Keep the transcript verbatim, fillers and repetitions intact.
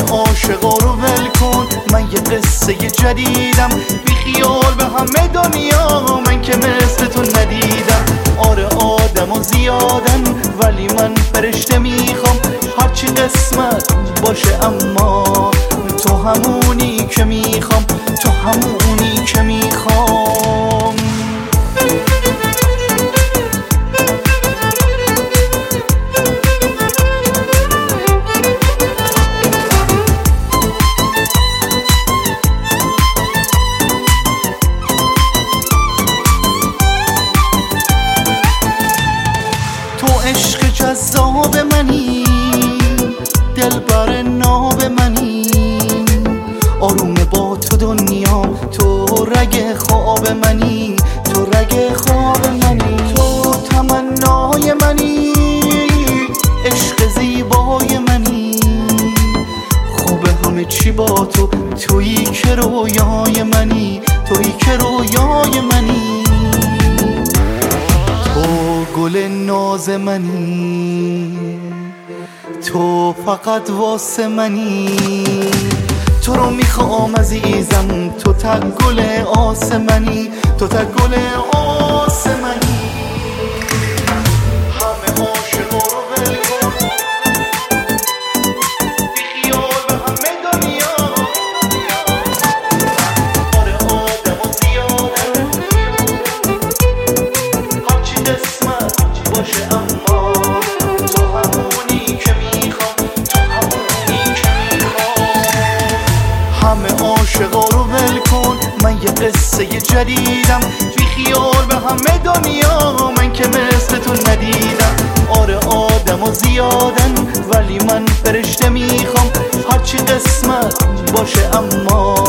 عاشقا رو ول کن، من یه قصه جدیدم، بی خیال به همه دنیا، من که مثل تو ندیدم. آره آدم زیادن ولی من فرشته میخوام، هرچی قسمت باشه اما تو همونی که میخوام، تو همونی که میخوام. تو عشق جذاب منی، دلبر ناب منی، آروم با تو دنیا، تو رگ خواب منی، تو رگ خواب منی، تو تمنای منی، عشق زیبای منی، خوب همه چی با تو، تویی که رویای منی، تویی که رویای منی، تو گل ناز منی، تو فقط واسه منی، تو رو میخوام عزیزم، تو تک گل آسمنی، تو تک گل آسمنی. همه عاشقا رو ول کن، بی خیال به همه دنیا، آره آدم زیادن هرچی قسمت باشه اما تو همونی که میخوام، تو همونی که میخوام. همه عاشقا رو ول کن، من یه قصه جدیدم، بی خیال به همه دنیا، من که مثل تو ندیدم. آره آدم زیادن ولی من فرشته میخوام، هرچی قسمت باشه اما